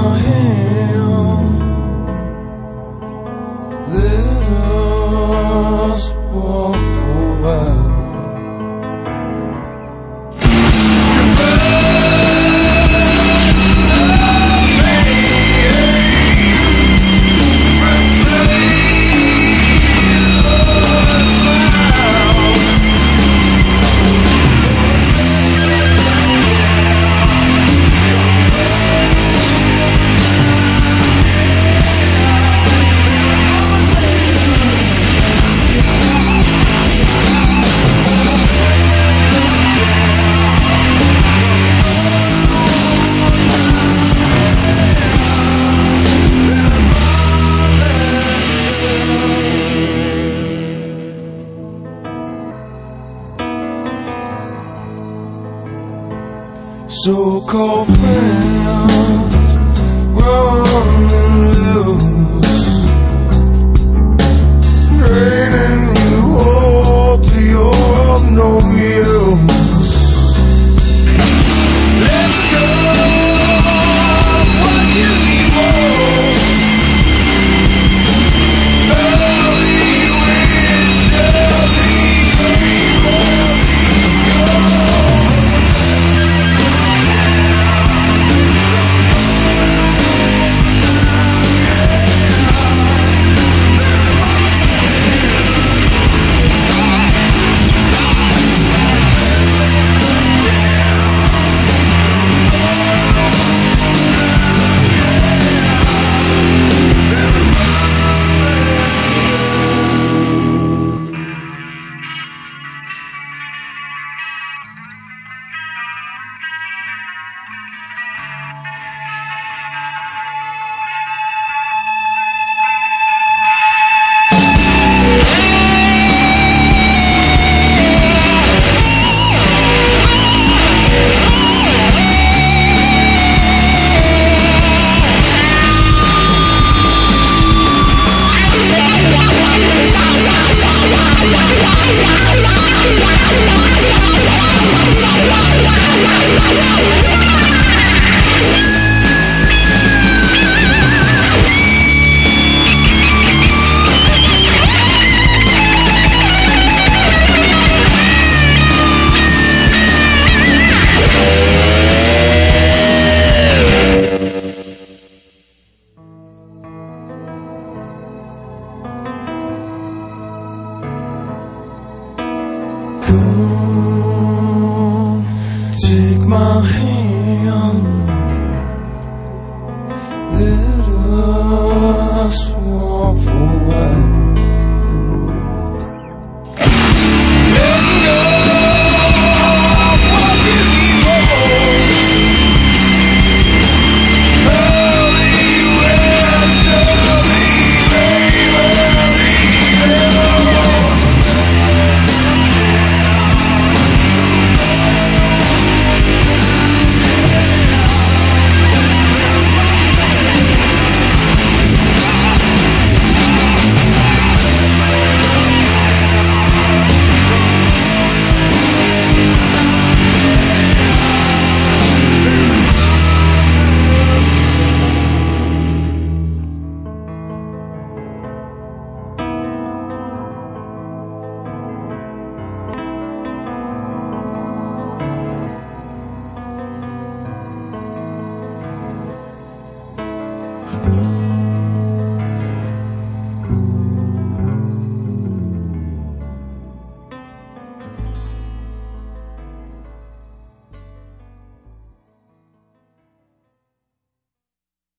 my hand. Let us walk for a while. So-called friends running loose, draining you all till you're of no use. Let go of what you need most. Early wish, early dream, early ghost. Come, take my hand. Let us walk for a while. Let go of what you need most. Early wish, early dream, early ghost.